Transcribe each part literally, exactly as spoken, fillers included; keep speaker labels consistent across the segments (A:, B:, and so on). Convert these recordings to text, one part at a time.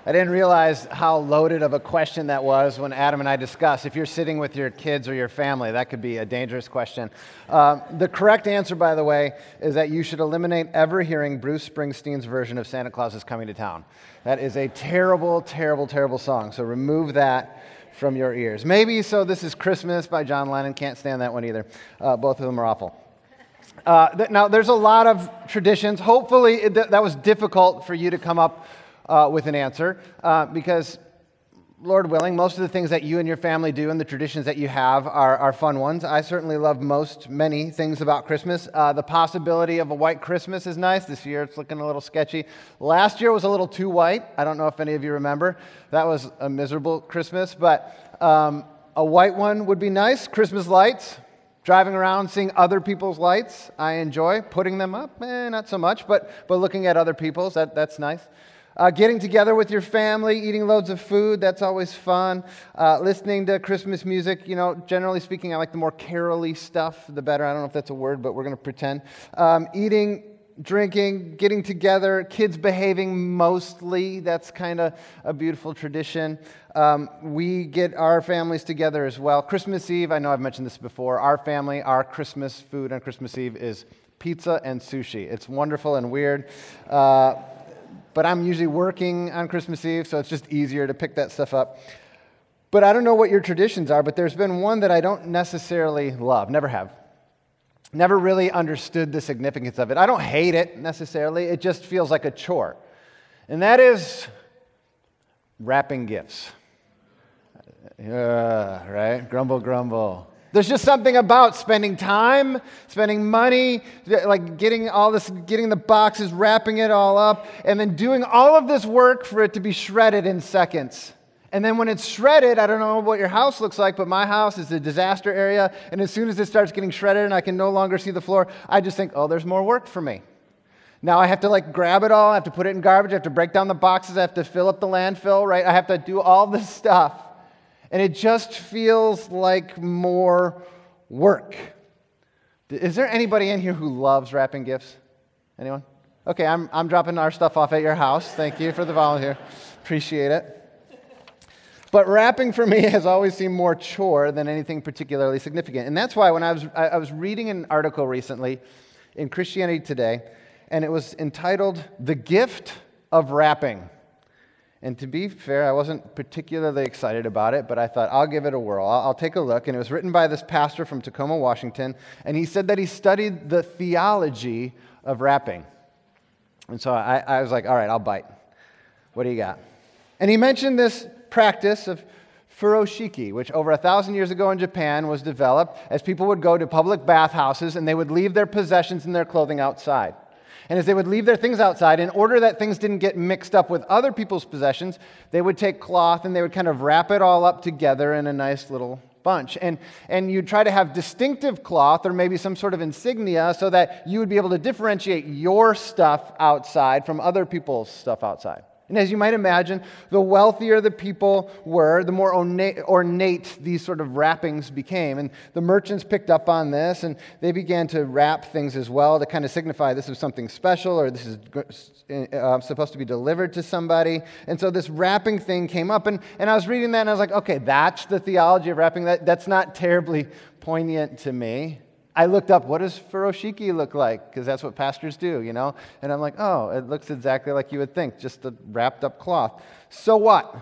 A: I didn't realize how loaded of a question that was when Adam and I discussed. If you're sitting with your kids or your family, that could be a dangerous question. Uh, the correct answer, by the way, is that you should eliminate ever hearing Bruce Springsteen's version of Santa Claus is Coming to Town. That is a terrible, terrible, terrible song. So remove that from your ears. Maybe So This Is Christmas by John Lennon. Can't stand that one either. Uh, both of them are awful. Uh, th- now, there's a lot of traditions. Hopefully, it, th- that was difficult for you to come up Uh, with an answer, uh, because, Lord willing, most of the things that you and your family do and the traditions that you have are, are fun ones. I certainly love most, many things about Christmas. Uh, the possibility of a white Christmas is nice. This year it's looking a little sketchy. Last year was a little too white. I don't know if any of you remember. That was a miserable Christmas, but um, a white one would be nice. Christmas lights. Driving around, seeing other people's lights, I enjoy. Putting them up, eh, not so much, but, but looking at other people's, that, that's nice. Uh, getting together with your family, eating loads of food, that's always fun. Uh, listening to Christmas music, you know, generally speaking, I like the more carol-y stuff, the better. I don't know if that's a word, but we're going to pretend. Um, eating, drinking, getting together, kids behaving mostly, that's kind of a beautiful tradition. Um, we get our families together as well. Christmas Eve, I know I've mentioned this before, our family, our Christmas food on Christmas Eve is pizza and sushi. It's wonderful and weird. Uh, But I'm usually working on Christmas Eve, so it's just easier to pick that stuff up. But I don't know what your traditions are, but there's been one that I don't necessarily love, never have. Never really understood the significance of it. I don't hate it necessarily, it just feels like a chore. And that is wrapping gifts. Uh, right? Grumble, grumble. There's just something about spending time, spending money, like getting all this, getting the boxes, wrapping it all up, and then doing all of this work for it to be shredded in seconds. And then when it's shredded, I don't know what your house looks like, but my house is a disaster area, and as soon as it starts getting shredded and I can no longer see the floor, I just think, oh, there's more work for me. Now I have to like grab it all, I have to put it in garbage, I have to break down the boxes, I have to fill up the landfill, right? I have to do all this stuff. And it just feels like more work. Is there anybody in here who loves wrapping gifts? Anyone? Okay, I'm I'm dropping our stuff off at your house. Thank you for the volunteer. Appreciate it. But wrapping for me has always seemed more chore than anything particularly significant. And that's why when I was I, I was reading an article recently in Christianity Today, and it was entitled "The Gift of Wrapping." And to be fair, I wasn't particularly excited about it, but I thought, I'll give it a whirl. I'll, I'll take a look. And it was written by this pastor from Tacoma, Washington, and he said that he studied the theology of wrapping. And so I, I was like, all right, I'll bite. What do you got? And he mentioned this practice of furoshiki, which over a thousand years ago in Japan was developed as people would go to public bathhouses and they would leave their possessions and their clothing outside. And as they would leave their things outside, in order that things didn't get mixed up with other people's possessions, they would take cloth and they would kind of wrap it all up together in a nice little bunch. And, and you'd try to have distinctive cloth or maybe some sort of insignia so that you would be able to differentiate your stuff outside from other people's stuff outside. And as you might imagine, the wealthier the people were, the more ornate, ornate these sort of wrappings became. And the merchants picked up on this, and they began to wrap things as well to kind of signify this is something special, or this is uh, supposed to be delivered to somebody. And so this wrapping thing came up, and, and I was reading that, and I was like, okay, that's the theology of wrapping. That, that's not terribly poignant to me. I looked up, what does furoshiki look like? Because that's what pastors do, you know? And I'm like, oh, it looks exactly like you would think, just a wrapped up cloth. So what?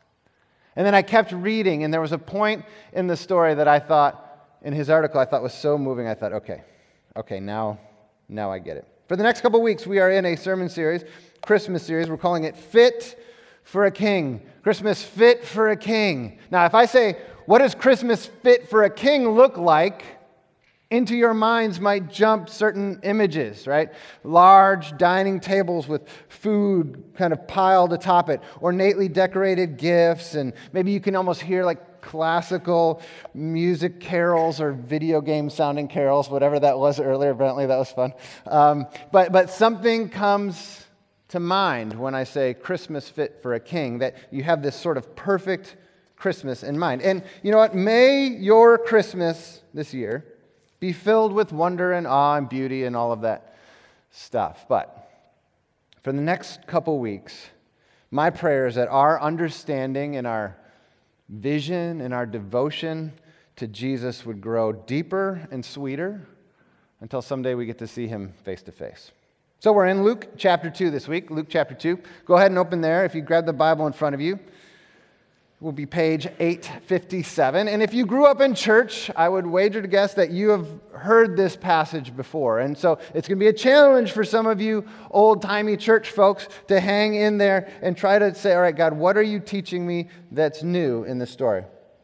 A: And then I kept reading, and there was a point in the story that I thought, in his article, I thought was so moving, I thought, okay, okay, now, now I get it. For the next couple of weeks, we are in a sermon series, Christmas series. We're calling it Fit for a King. Christmas Fit for a King. Now, if I say, what does Christmas Fit for a King look like? Into your minds might jump certain images, right? Large dining tables with food kind of piled atop it, ornately decorated gifts, and maybe you can almost hear like classical music carols or video game sounding carols, whatever that was earlier. Apparently that was fun. Um, but, but something comes to mind when I say Christmas Fit for a King, that you have this sort of perfect Christmas in mind. And you know what? May your Christmas this year be filled with wonder and awe and beauty and all of that stuff. But for the next couple weeks, My prayer is that our understanding and our vision and our devotion to Jesus would grow deeper and sweeter until someday we get to see him face to face. So we're in Luke chapter two this week. Luke chapter two. Go ahead and open there. If you grab the Bible in front of you, it will be page eight fifty-seven. And if you grew up in church, I would wager to guess that you have heard this passage before. And so it's going to be a challenge for some of you old-timey church folks to hang in there and try to say, all right, God, what are you teaching me that's new in this story?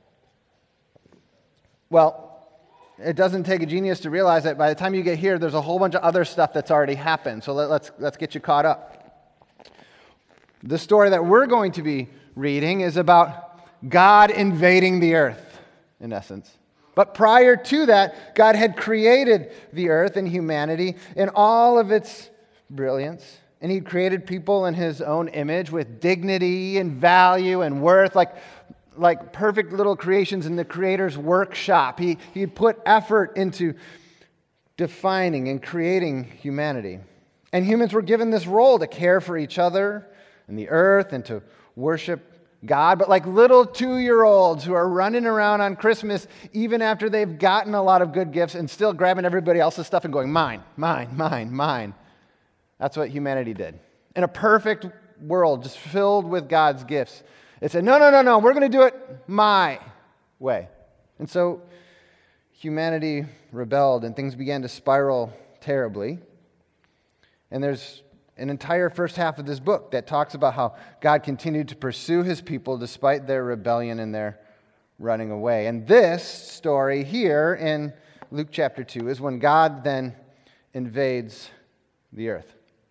A: Well, it doesn't take a genius to realize that by the time you get here, there's a whole bunch of other stuff that's already happened. So let, let's, let's get you caught up. The story that we're going to be reading is about God invading the earth, in essence. But prior to that, God had created the earth and humanity in all of its brilliance. And He created people in His own image with dignity and value and worth, like like perfect little creations in the Creator's workshop. He, he put effort into defining and creating humanity. And humans were given this role to care for each other and the earth and to worship God. But like little two-year-olds who are running around on Christmas even after they've gotten a lot of good gifts and still grabbing everybody else's stuff and going, mine, mine, mine, mine. That's what humanity did. In a perfect world just filled with God's gifts, it said, no, no, no, no, we're going to do it my way. And so humanity rebelled and things began to spiral terribly. And there's an entire first half of this book that talks about how God continued to pursue His people despite their rebellion and their running away. And this story here in Luke chapter two is when God then invades the earth.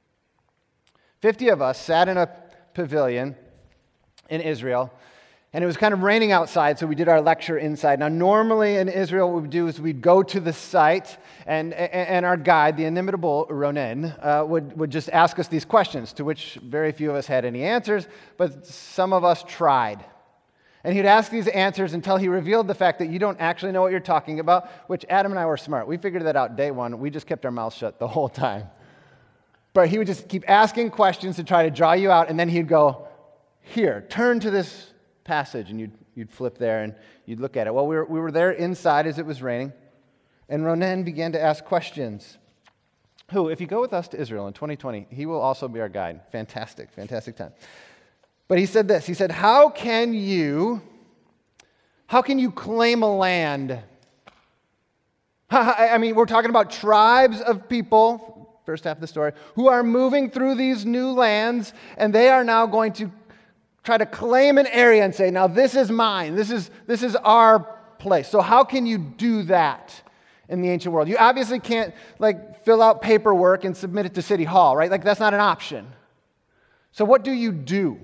A: Fifty of us sat in a pavilion in Israel, and it was kind of raining outside, so we did our lecture inside. Now, normally in Israel, what we would do is we'd go to the site, and, and our guide, the inimitable Ronen, uh, would, would just ask us these questions, to which very few of us had any answers, but some of us tried. And he'd ask these answers until he revealed the fact that you don't actually know what you're talking about, which Adam and I were smart. We figured that out day one. We just kept our mouths shut the whole time. But he would just keep asking questions to try to draw you out, and then he'd go, here, turn to this passage, and you'd, you'd flip there and you'd look at it. Well, we were, we were there inside as it was raining, and Ronen began to ask questions. Who, if you go with us to Israel in twenty twenty, he will also be our guide. Fantastic, fantastic time. But he said this, he said, how can you, how can you claim a land? I mean, we're talking about tribes of people, first half of the story, who are moving through these new lands, and they are now going to try to claim an area and say, now this is mine, this is, this is our place. So how can you do that in the ancient world? You obviously can't like fill out paperwork and submit it to City Hall, right? Like that's not an option. So what do you do?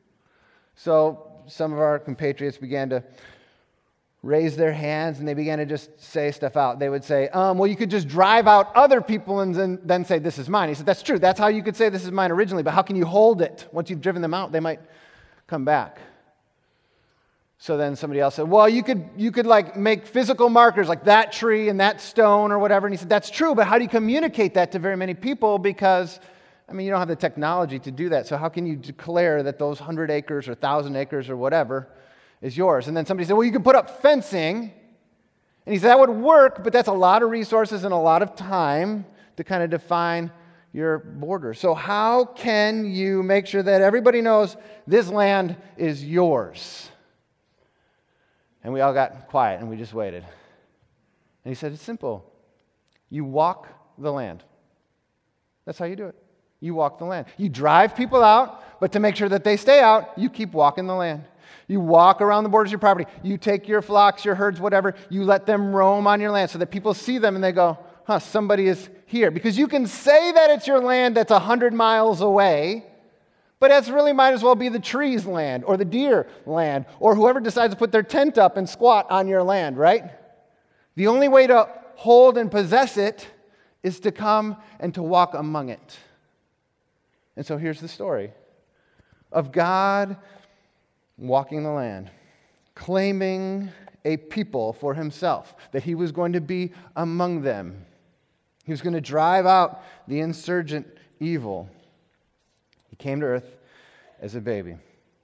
A: So some of our compatriots began to raise their hands and they began to just say stuff out. They would say, um, well, you could just drive out other people and then, then say, this is mine. He said, that's true. That's how you could say this is mine originally, but how can you hold it? Once you've driven them out, they might come back. So then somebody else said, well, you could you could like make physical markers like that tree and that stone or whatever. And he said, that's true, but how do you communicate that to very many people? Because, I mean, you don't have the technology to do that. So how can you declare that those one hundred acres or one thousand acres or whatever is yours? And then somebody said, well, you can put up fencing. And he said, that would work, but that's a lot of resources and a lot of time to kind of define your border. So how can you make sure that everybody knows this land is yours? And we all got quiet and we just waited. And he said, it's simple. You walk the land. That's how you do it. You walk the land. You drive people out, but to make sure that they stay out, you keep walking the land. You walk around the borders of your property. You take your flocks, your herds, whatever. You let them roam on your land so that people see them and they go, huh, somebody is here. Because you can say that it's your land that's one hundred miles away, but that's really might as well be the tree's land or the deer land or whoever decides to put their tent up and squat on your land, right? The only way to hold and possess it is to come and to walk among it. And so here's the story of God walking the land, claiming a people for himself, that he was going to be among them. He was going to drive out the insurgent evil. He came to earth as a baby.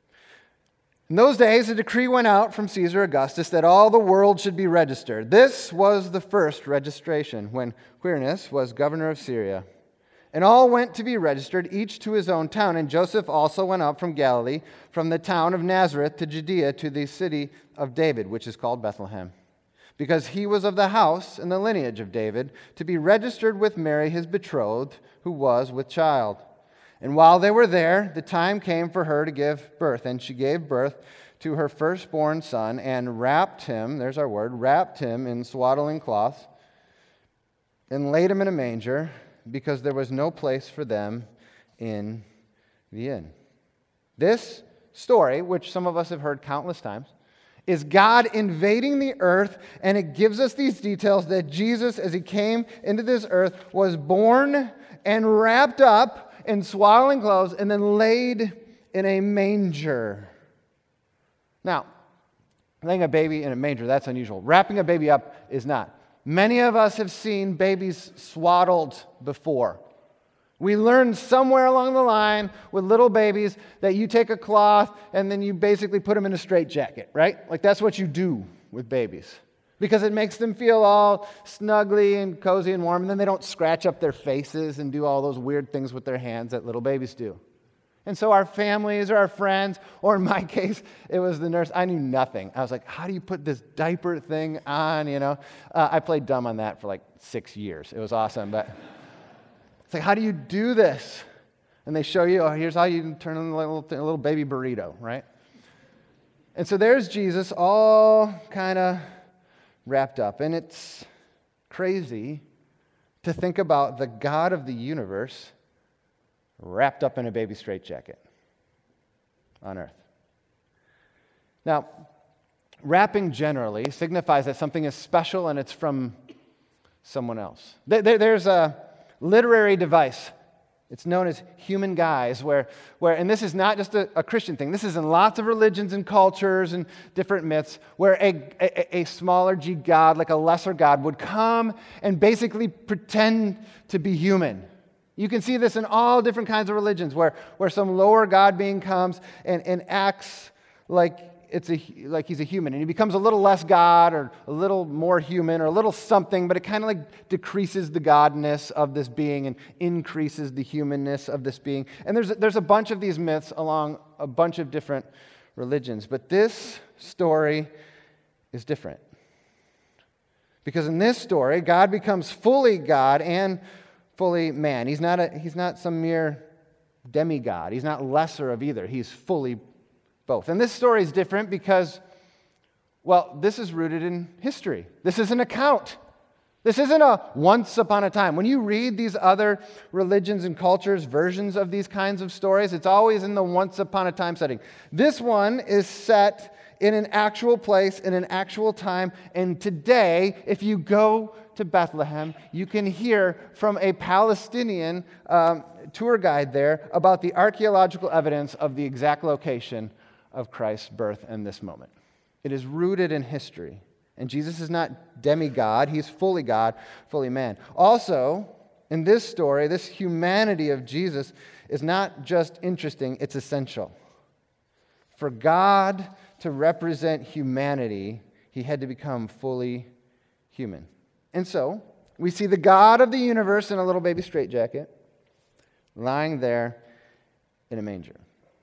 A: In those days, a decree went out from Caesar Augustus that all the world should be registered. This was the first registration when Quirinius was governor of Syria. And all went to be registered, each to his own town. And Joseph also went up from Galilee, from the town of Nazareth to Judea, to the city of David, which is called Bethlehem, because he was of the house and the lineage of David, to be registered with Mary, his betrothed, who was with child. And while they were there, the time came for her to give birth. And she gave birth to her firstborn son and wrapped him, there's our word, wrapped him in swaddling cloths and laid him in a manger, because there was no place for them in the inn. This story, which some of us have heard countless times, is God invading the earth, and it gives us these details that Jesus, as he came into this earth, was born and wrapped up in swaddling clothes and then laid in a manger. Now, laying a baby in a manger, that's unusual. Wrapping a baby up is not. Many of us have seen babies swaddled before. We learned somewhere along the line with little babies that you take a cloth and then you basically put them in a straitjacket, right? Like that's what you do with babies, because it makes them feel all snuggly and cozy and warm, and then they don't scratch up their faces and do all those weird things with their hands that little babies do. And so our families or our friends, or in my case, it was the nurse. I knew nothing. I was like, how do you put this diaper thing on, you know? Uh, I played dumb on that for like six years. It was awesome, but it's like, how do you do this? And they show you, oh, here's how you turn on a little, a little baby burrito, right? And so there's Jesus all kind of wrapped up. And it's crazy to think about the God of the universe wrapped up in a baby straitjacket on earth. Now, wrapping generally signifies that something is special and it's from someone else. There's a literary device. It's known as human guise, where, where and this is not just a, a Christian thing. This is in lots of religions and cultures and different myths, where a, a, a smaller g god, like a lesser god, would come and basically pretend to be human. You can see this in all different kinds of religions, where, where some lower god being comes and, and acts like it's a like he's a human, and he becomes a little less God or a little more human or a little something, but it kind of like decreases the godness of this being and increases the humanness of this being. And there's there's a bunch of these myths along a bunch of different religions, but this story is different. Because in this story, God becomes fully God and fully man. He's not a he's not some mere demigod. He's not lesser of either. He's fully both. And this story is different because, well, this is rooted in history. This is an account. This isn't a once upon a time. When you read these other religions and cultures' versions of these kinds of stories, it's always in the once upon a time setting. This one is set in an actual place, in an actual time, and today, if you go to Bethlehem, you can hear from a Palestinian um, tour guide there about the archaeological evidence of the exact location of Christ's birth in this moment. It is rooted in history. And Jesus is not demigod, he's fully God, fully man. Also, in this story, this humanity of Jesus is not just interesting, it's essential. For God to represent humanity, he had to become fully human. And so, we see the God of the universe in a little baby straitjacket, lying there in a manger.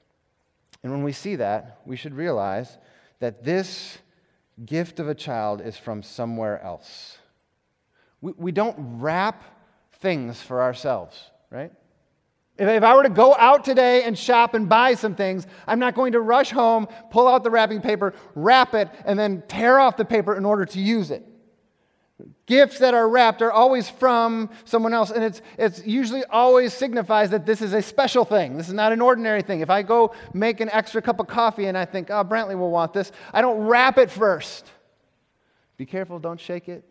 A: And when we see that, we should realize that this gift of a child is from somewhere else. We, we don't wrap things for ourselves, right? If, if I were to go out today and shop and buy some things, I'm not going to rush home, pull out the wrapping paper, wrap it, and then tear off the paper in order to use it. Gifts that are wrapped are always from someone else, and it's it's usually always signifies that this is a special thing. This is not an ordinary thing. If I go make an extra cup of coffee and I think, oh, Brantley will want this, I don't wrap it first. Be careful, don't shake it.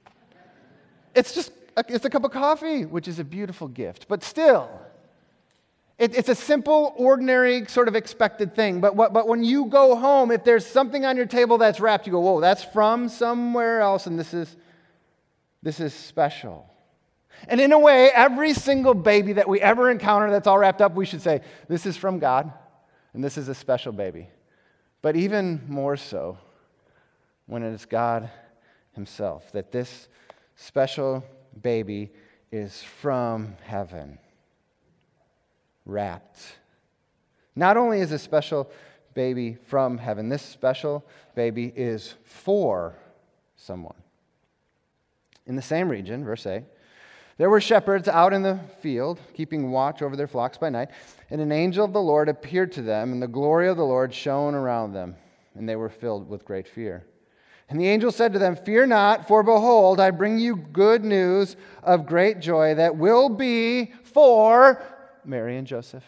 A: It's just, a, it's a cup of coffee, which is a beautiful gift, but still, it, it's a simple, ordinary, sort of expected thing. But what, but when you go home, if there's something on your table that's wrapped, you go, whoa, that's from somewhere else, and this is This is special. And in a way, every single baby that we ever encounter that's all wrapped up, we should say, this is from God. And this is a special baby. But even more so when it is God himself, that this special baby is from heaven, wrapped. Not only is a special baby from heaven, this special baby is for someone. In the same region, verse eight, there were shepherds out in the field, keeping watch over their flocks by night, and an angel of the Lord appeared to them, and the glory of the Lord shone around them, and they were filled with great fear. And the angel said to them, "Fear not, for behold, I bring you good news of great joy that will be for Mary and Joseph."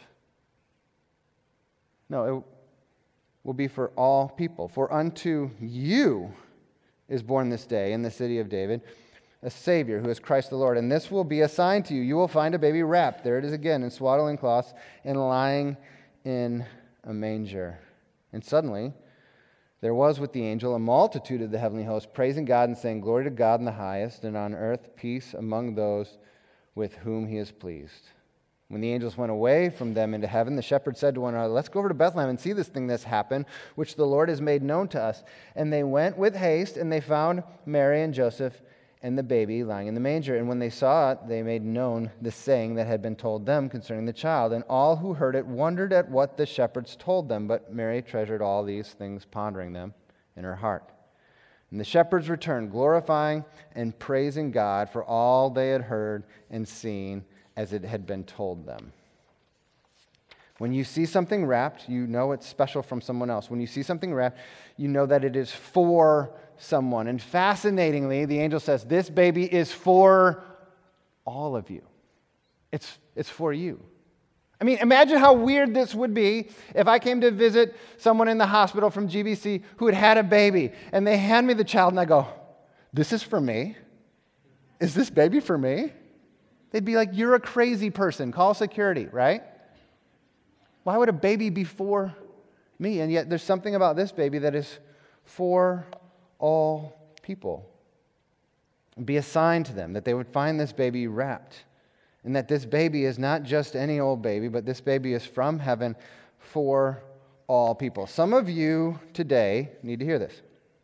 A: No, it will be for all people. "For unto you is born this day in the city of David a Savior, who is Christ the Lord. And this will be a sign to you. You will find a baby wrapped," there it is again, "in swaddling cloths and lying in a manger." And suddenly there was with the angel a multitude of the heavenly host, praising God and saying, "Glory to God in the highest, and on earth peace among those with whom he is pleased." When the angels went away from them into heaven, the shepherds said to one another, "Let's go over to Bethlehem and see this thing that's happened, which the Lord has made known to us." And they went with haste, and they found Mary and Joseph and the baby lying in the manger. And when they saw it, they made known the saying that had been told them concerning the child. And all who heard it wondered at what the shepherds told them. But Mary treasured all these things, pondering them in her heart. And the shepherds returned, glorifying and praising God for all they had heard and seen as it had been told them. When you see something wrapped, you know it's special from someone else. When you see something wrapped, you know that it is for someone. And fascinatingly, the angel says, this baby is for all of you. It's, it's for you. I mean, imagine how weird this would be if I came to visit someone in the hospital from G B C who had had a baby, and they hand me the child, and I go, "This is for me? Is this baby for me?" They'd be like, "You're a crazy person. Call security," right? Why would a baby be for me? And yet there's something about this baby that is for all people. Be a sign to them that they would find this baby wrapped, and that this baby is not just any old baby, but this baby is from heaven for all people. Some of you today need to hear this.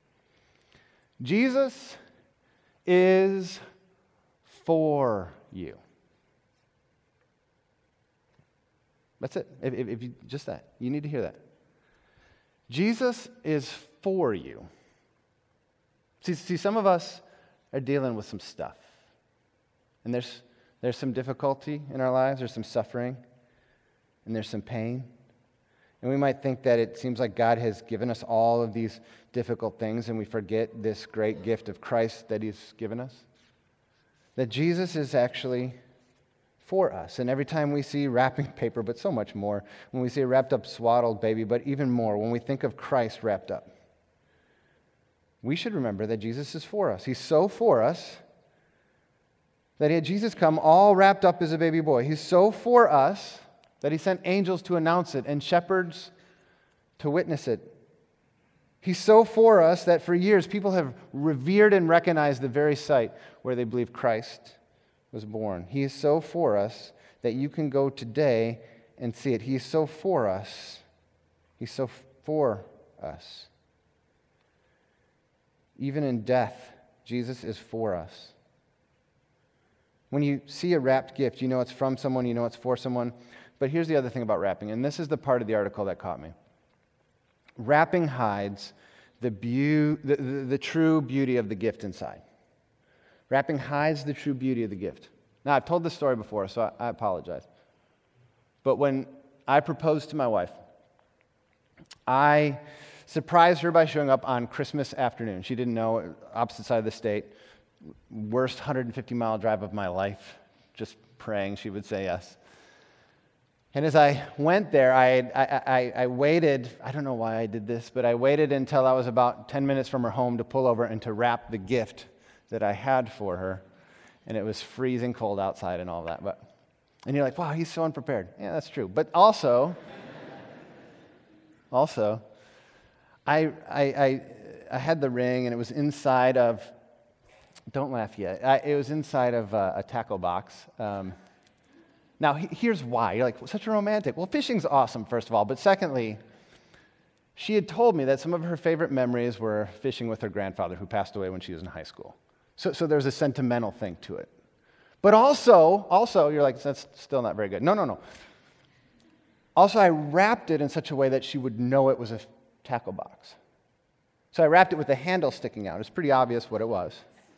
A: Jesus is for you. That's it. If, if, if you just that, you need to hear that. Jesus is for you. See, see, some of us are dealing with some stuff, and there's there's some difficulty in our lives. There's some suffering, and there's some pain, and we might think that it seems like God has given us all of these difficult things, and we forget this great gift of Christ that He's given us. That Jesus is actually for us. And every time we see wrapping paper, but so much more, when we see a wrapped up, swaddled baby, but even more, when we think of Christ wrapped up, we should remember that Jesus is for us. He's so for us that he had Jesus come all wrapped up as a baby boy. He's so for us that he sent angels to announce it and shepherds to witness it. He's so for us that for years people have revered and recognized the very site where they believe Christ was born. He is so for us that you can go today and see it. He is so for us. He's so for us. Even in death, Jesus is for us. When you see a wrapped gift, you know it's from someone, you know it's for someone. But here's the other thing about wrapping, and this is the part of the article that caught me. Wrapping hides the, beau- the, the, the true beauty of the gift inside. Wrapping hides the true beauty of the gift. Now, I've told this story before, so I, I apologize. But when I proposed to my wife, I surprised her by showing up on Christmas afternoon. She didn't know, opposite side of the state, worst one hundred fifty mile drive of my life, just praying she would say yes. And as I went there, I, I, I, I waited, I don't know why I did this, but I waited until I was about ten minutes from her home to pull over and to wrap the gift that I had for her. And it was freezing cold outside and all that. But and you're like, wow, he's so unprepared. Yeah, that's true. But also, also, I, I, I, I had the ring, and it was inside of, don't laugh yet, I, it was inside of a, a tackle box. Um, Now, he- here's why. You're like, such a romantic. Well, fishing's awesome, first of all. But secondly, she had told me that some of her favorite memories were fishing with her grandfather, who passed away when she was in high school. So, so there's a sentimental thing to it. But also, also, you're like, that's still not very good. No, no, no. Also, I wrapped it in such a way that she would know it was a tackle box. So I wrapped it with the handle sticking out. It's pretty obvious what it was.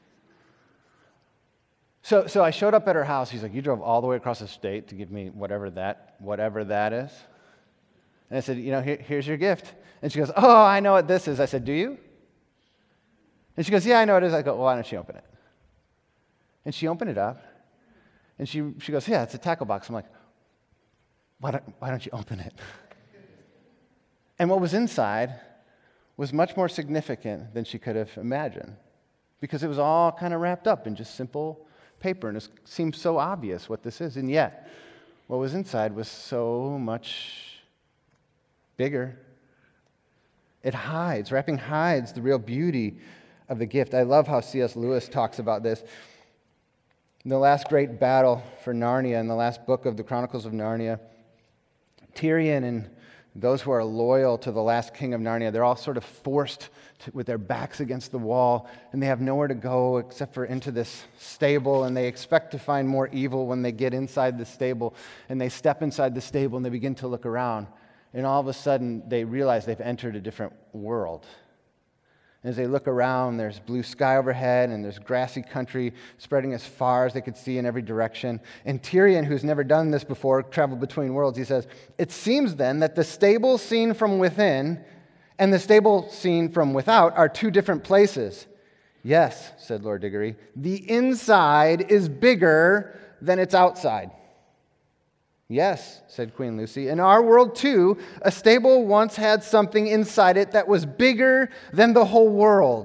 A: So, so I showed up at her house. She's like, you drove all the way across the state to give me whatever that, whatever that is. And I said, you know, here, here's your gift. And she goes, oh, I know what this is. I said, do you? And she goes, yeah, I know what it is. I go, well, why don't you open it? And she opened it up. And she, she goes, yeah, it's a tackle box. I'm like, why don't, why don't you open it? And what was inside was much more significant than she could have imagined, because it was all kind of wrapped up in just simple paper, and it seemed so obvious what this is. And yet, what was inside was so much bigger. It hides, wrapping hides the real beauty of the gift. I love how C S Lewis talks about this. In the last great battle for Narnia, in the last book of the Chronicles of Narnia, Tirian and those who are loyal to the last king of Narnia, they're all sort of forced to, with their backs against the wall, and they have nowhere to go except for into this stable, and they expect to find more evil when they get inside the stable, and they step inside the stable and they begin to look around, and all of a sudden they realize they've entered a different world. As they look around, there's blue sky overhead, and there's grassy country spreading as far as they could see in every direction. And Tirian, who's never done this before, traveled between worlds, he says, it seems then that the stable seen from within and the stable seen from without are two different places. Yes, said Lord Diggory, the inside is bigger than its outside. Yes, said Queen Lucy, in our world too, a stable once had something inside it that was bigger than the whole world.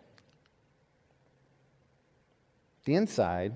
A: The inside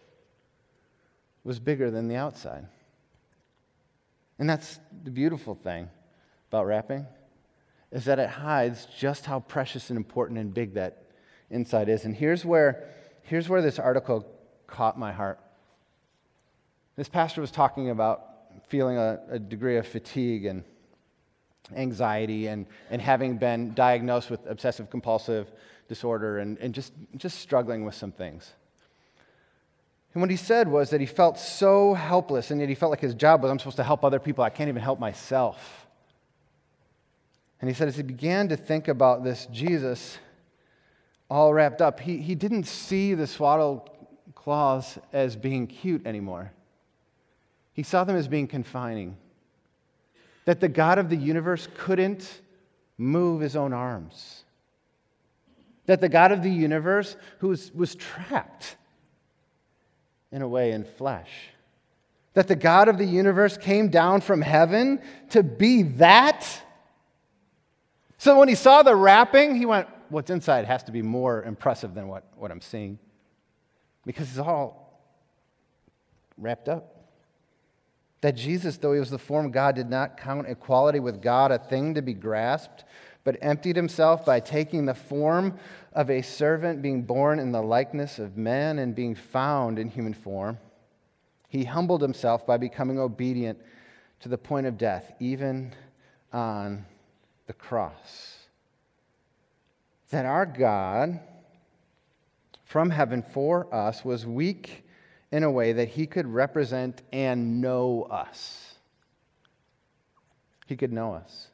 A: was bigger than the outside. And that's the beautiful thing about wrapping, is that it hides just how precious and important and big that inside is. And here's where, here's where this article caught my heart. This pastor was talking about feeling a, a degree of fatigue and anxiety and, and having been diagnosed with obsessive-compulsive disorder and, and just, just struggling with some things. And what he said was that he felt so helpless, and yet he felt like his job was, I'm supposed to help other people. I can't even help myself. And he said as he began to think about this Jesus all wrapped up, he, he didn't see the swaddled cloths as being cute anymore. He saw them as being confining. That the God of the universe couldn't move his own arms. That the God of the universe, who was, was trapped in a way in flesh. That the God of the universe came down from heaven to be that. So when he saw the wrapping, he went, what's inside has to be more impressive than what, what I'm seeing. Because it's all wrapped up. That Jesus, though he was the form of God, did not count equality with God a thing to be grasped, but emptied himself by taking the form of a servant, being born in the likeness of men and being found in human form. He humbled himself by becoming obedient to the point of death, even on the cross. That our God from heaven for us was weak in a way that he could represent and know us. He could know us.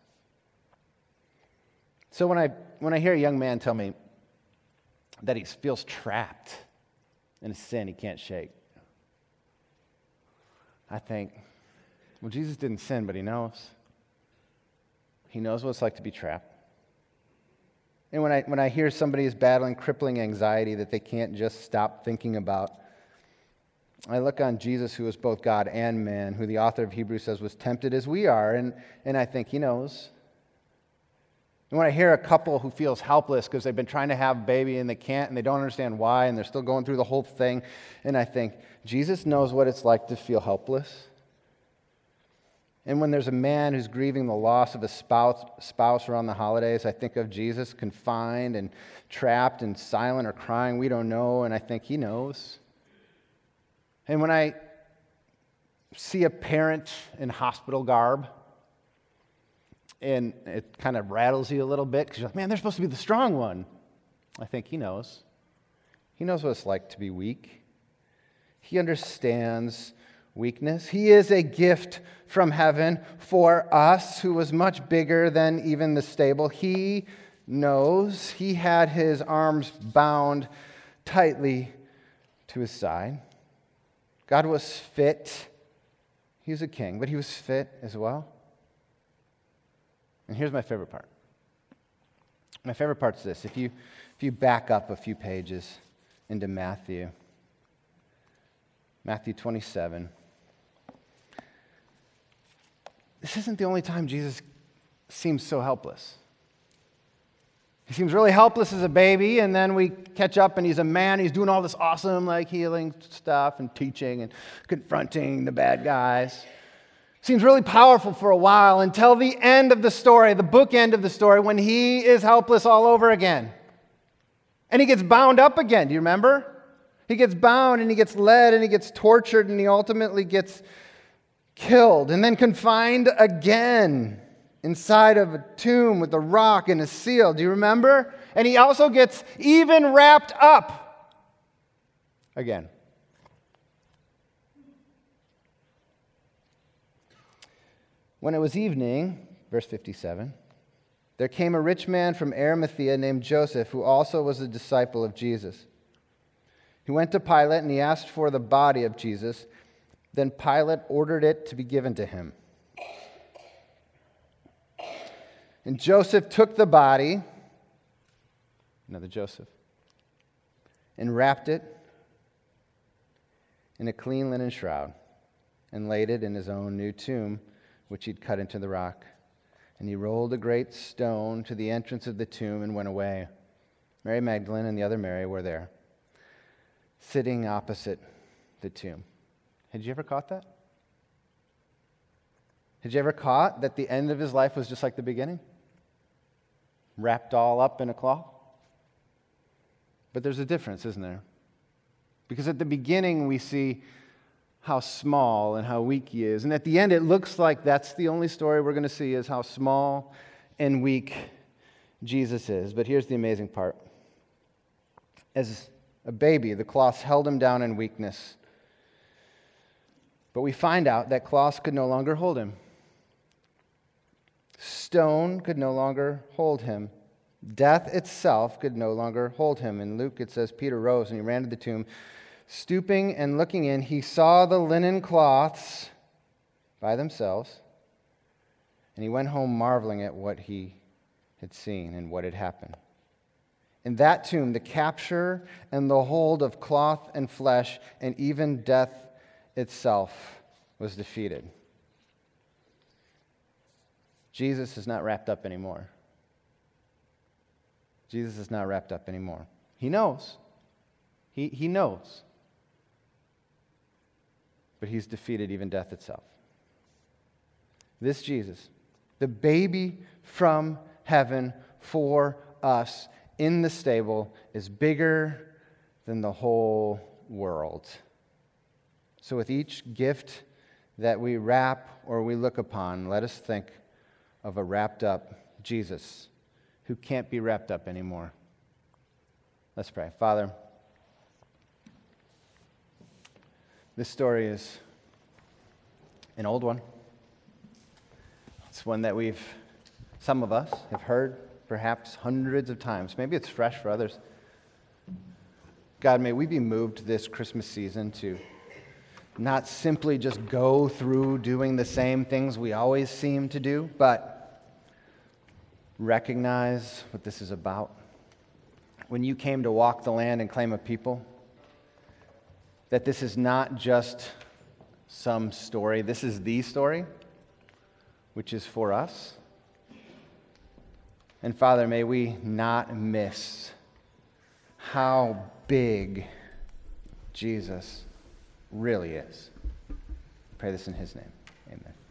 A: So when I when I hear a young man tell me that he feels trapped in a sin he can't shake, I think, well, Jesus didn't sin, but he knows. He knows what it's like to be trapped. And when I when I hear somebody is battling crippling anxiety that they can't just stop thinking about, I look on Jesus, who is both God and man, who the author of Hebrews says was tempted as we are, and, and I think he knows. And when I hear a couple who feels helpless because they've been trying to have a baby and they can't and they don't understand why and they're still going through the whole thing, and I think Jesus knows what it's like to feel helpless. And when there's a man who's grieving the loss of a spouse, spouse around the holidays, I think of Jesus confined and trapped and silent or crying, we don't know, and I think he knows. And when I see a parent in hospital garb, and it kind of rattles you a little bit because you're like, man, they're supposed to be the strong one. I think he knows. He knows what it's like to be weak. He understands weakness. He is a gift from heaven for us who was much bigger than even the stable. He knows. He had his arms bound tightly to his side. God was fit. He was a king, but he was fit as well. And here's my favorite part. My favorite part's this. If you, if you back up a few pages into Matthew, Matthew twenty-seven, this isn't the only time Jesus seems so helpless. He seems really helpless as a baby, and then we catch up and he's a man. He's doing all this awesome like healing stuff and teaching and confronting the bad guys. Seems really powerful for a while until the end of the story, the bookend of the story, when he is helpless all over again. And he gets bound up again. Do you remember? He gets bound and he gets led and he gets tortured and he ultimately gets killed and then confined again inside of a tomb with a rock and a seal. Do you remember? And he also gets even wrapped up again. When it was evening, verse fifty-seven, there came a rich man from Arimathea named Joseph, who also was a disciple of Jesus. He went to Pilate and he asked for the body of Jesus. Then Pilate ordered it to be given to him. And Joseph took the body, another Joseph, and wrapped it in a clean linen shroud and laid it in his own new tomb, which he'd cut into the rock. And he rolled a great stone to the entrance of the tomb and went away. Mary Magdalene and the other Mary were there, sitting opposite the tomb. Had you ever caught that? Had you ever caught that the end of his life was just like the beginning? Wrapped all up in a cloth? But there's a difference, isn't there? Because at the beginning we see how small and how weak he is. And at the end it looks like that's the only story we're going to see is how small and weak Jesus is. But here's the amazing part. As a baby, the cloths held him down in weakness. But we find out that cloths could no longer hold him. Stone could no longer hold him. Death itself could no longer hold him. In Luke it says, Peter rose and he ran to the tomb. Stooping and looking in, he saw the linen cloths by themselves. And he went home marveling at what he had seen and what had happened. In that tomb, the capture and the hold of cloth and flesh and even death itself was defeated. Jesus is not wrapped up anymore. Jesus is not wrapped up anymore. He knows. He, he knows. But he's defeated even death itself. This Jesus, the baby from heaven for us in the stable, is bigger than the whole world. So with each gift that we wrap or we look upon, let us think of a wrapped up Jesus who can't be wrapped up anymore. Let's pray. Father, this story is an old one. It's one that we've, some of us, have heard perhaps hundreds of times. Maybe it's fresh for others. God, may we be moved this Christmas season to not simply just go through doing the same things we always seem to do, but recognize what this is about. When you came to walk the land and claim a people, that this is not just some story. This is the story, which is for us. And Father, may we not miss how big Jesus really is. I pray this in his name. Amen.